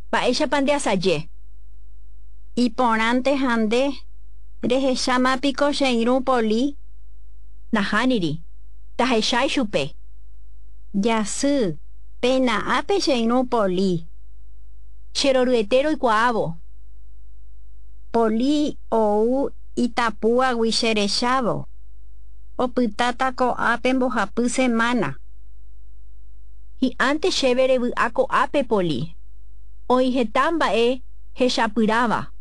Mba'éichapa ndeasaje. Iporãnte hande rehechámapiko che irũ Poli. Nahániri. Tahechái chupe. Jasy pena'ápe che irũ Poli. Cheroryete roikuaávo. Poli ou itapúagui cherechávo. Opytáta ko'ápe mbohapy semana. Hi'ánte chéve revy'a ko'ápe Poli. Oĩ heta mba'e hechapyráva.